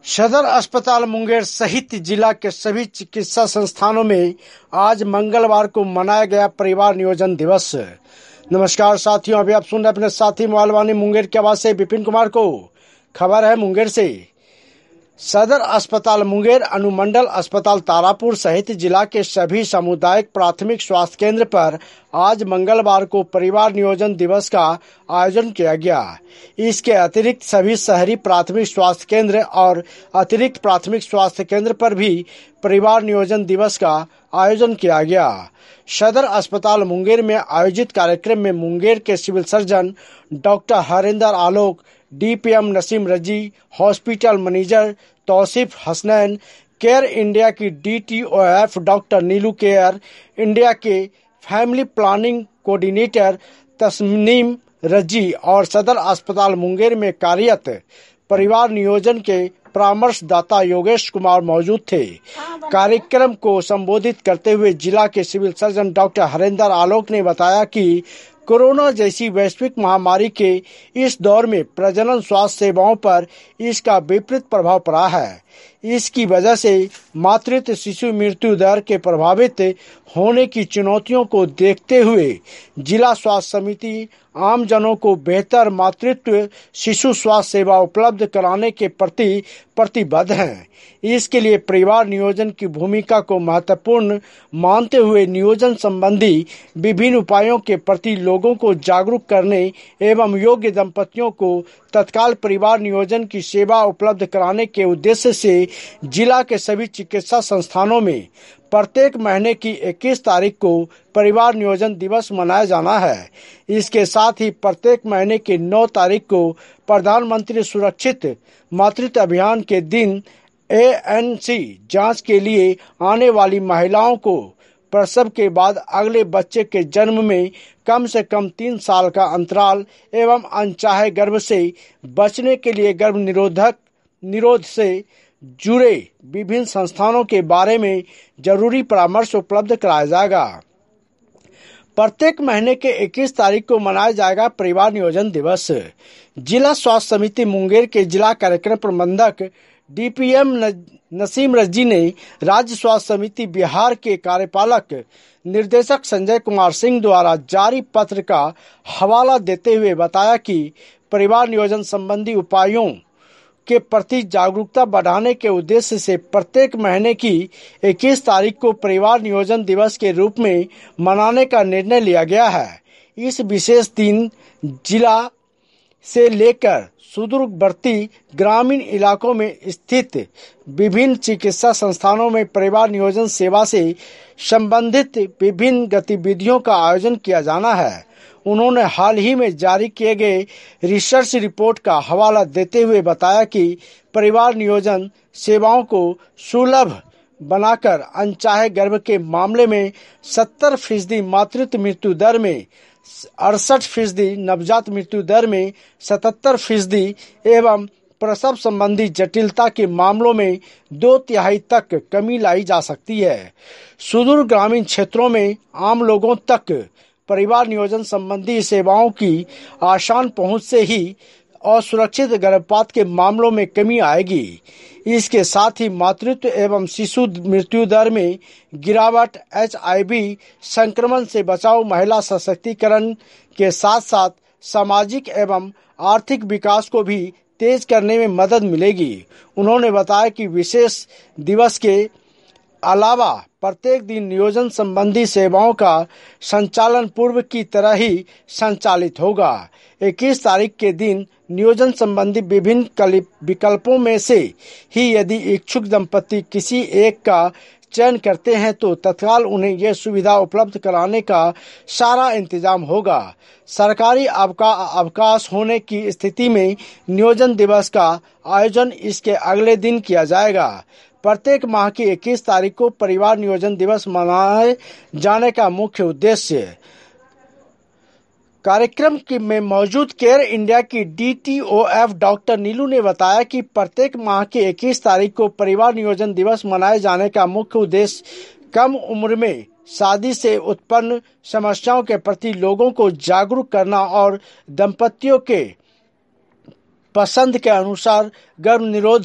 सदर अस्पताल मुंगेर सहित जिला के सभी चिकित्सा संस्थानों में आज मंगलवार को मनाया गया परिवार नियोजन दिवस। नमस्कार साथियों, अभी आप सुन रहे अपने साथी मोबाइल मुंगेर की आवाज से विपिन कुमार को। खबर है मुंगेर से। सदर अस्पताल मुंगेर, अनुमंडल अस्पताल तारापुर सहित जिला के सभी सामुदायिक प्राथमिक स्वास्थ्य केंद्र पर आज मंगलवार को परिवार नियोजन दिवस का आयोजन किया गया। इसके अतिरिक्त सभी शहरी प्राथमिक स्वास्थ्य केंद्र और अतिरिक्त प्राथमिक स्वास्थ्य केंद्र पर भी परिवार नियोजन दिवस का आयोजन किया गया। सदर अस्पताल मुंगेर में आयोजित कार्यक्रम में मुंगेर के civil surgeon doctor Harinder Alok, DPM Naseem Razi, hospital manager Tauseef Hasnain, CARE India की DTOF doctor Neelu, CARE India के family planning coordinator Tasneem Razi और सदर अस्पताल मुंगेर में कार्यरत परिवार नियोजन के परामर्शदाता योगेश कुमार मौजूद थे। कार्यक्रम को संबोधित करते हुए जिला के civil surgeon doctor Harinder Alok ने बताया कि कोरोना जैसी वैश्विक महामारी के इस दौर में प्रजनन स्वास्थ्य सेवाओं पर इसका विपरीत प्रभाव पड़ा है। इसकी वजह से मातृत्व शिशु मृत्यु दर के प्रभावित होने की चुनौतियों को देखते हुए जिला स्वास्थ्य समिति आम जनों को बेहतर मातृत्व शिशु स्वास्थ्य सेवा उपलब्ध कराने के प्रति प्रतिबद्ध है। इसके लिए परिवार नियोजन की भूमिका को महत्वपूर्ण मानते हुए नियोजन संबंधी विभिन्न उपायों के प्रति लोगों को जागरूक करने एवं योग्य दंपतियों को तत्काल परिवार नियोजन की सेवा उपलब्ध कराने के उद्देश्य से जिला के सभी चिकित्सा संस्थानों में प्रत्येक महीने की 21 तारीख को परिवार नियोजन दिवस मनाया जाना है। इसके साथ ही प्रत्येक महीने की 9 तारीख को प्रधानमंत्री सुरक्षित मातृत्व अभियान के दिन ANC जांच के लिए आने वाली महिलाओं को प्रसव के बाद अगले बच्चे के जन्म में कम से कम 3 साल का अंतराल एवं अनचाहे गर्भ से बचने के लिए गर्भ निरोध से जुड़े विभिन्न संस्थानों के बारे में जरूरी परामर्श उपलब्ध कराया जाएगा। प्रत्येक महीने के 21 तारीख को मनाया जाएगा परिवार नियोजन दिवस। जिला स्वास्थ्य समिति मुंगेर के जिला कार्यक्रम प्रबंधक डीपीएम नसीम रजी ने राज्य स्वास्थ्य समिति बिहार के कार्यपालक निर्देशक संजय कुमार सिंह द्वारा जारी पत्र का हवाला देते हुए बताया कि परिवार नियोजन संबंधी उपायों के प्रति जागरूकता बढ़ाने के उद्देश्य से प्रत्येक महीने की 21 तारीख को परिवार नियोजन दिवस के रूप में मनाने का निर्णय लिया गया है। इस विशेष दिन जिला से लेकर सुदूरवर्ती ग्रामीण इलाकों में स्थित विभिन्न चिकित्सा संस्थानों में परिवार नियोजन सेवा से संबंधित विभिन्न गतिविधियों का आयोजन किया जाना है। उन्होंने हाल ही में जारी किए गए रिसर्च रिपोर्ट का हवाला देते हुए बताया कि परिवार नियोजन सेवाओं को सुलभ बनाकर अनचाहे गर्भ के मामले में 70% मातृत्व मृत्यु दर में, 68% नवजात मृत्यु दर में, 77% एवं प्रसव संबंधी जटिलता के मामलों में 2/3 तक कमी लाई जा सकती है। सुदूर ग्रामीण क्षेत्रों में आम लोगों तक परिवार नियोजन संबंधी सेवाओं की आसान पहुंच से ही असुरक्षित गर्भपात के मामलों में कमी आएगी। इसके साथ ही मातृत्व एवं शिशु मृत्यु दर में गिरावट, HIV संक्रमण से बचाव, महिला सशक्तिकरण के साथ साथ सामाजिक एवं आर्थिक विकास को भी तेज करने में मदद मिलेगी। उन्होंने बताया कि विशेष दिवस के अलावा प्रत्येक दिन नियोजन संबंधी सेवाओं का संचालन पूर्व की तरह ही संचालित होगा। 21 तारीख के दिन नियोजन संबंधी विभिन्न विकल्पों में से ही यदि इच्छुक दंपति किसी एक का चयन करते हैं तो तत्काल उन्हें यह सुविधा उपलब्ध कराने का सारा इंतजाम होगा। सरकारी अवकाश होने की स्थिति में नियोजन दिवस का आयोजन इसके अगले दिन किया जाएगा। प्रत्येक माह की 21 तारीख को परिवार नियोजन दिवस मनाए जाने का मुख्य उद्देश्य। कार्यक्रम में मौजूद केयर इंडिया की डीटीओएफ डॉक्टर नीलू ने बताया कि प्रत्येक माह की 21 तारीख को परिवार नियोजन दिवस मनाए जाने का मुख्य उद्देश्य कम उम्र में शादी से उत्पन्न समस्याओं के प्रति लोगों को जागरूक करना और दंपतियों के पसंद के अनुसार गर्भ निरोध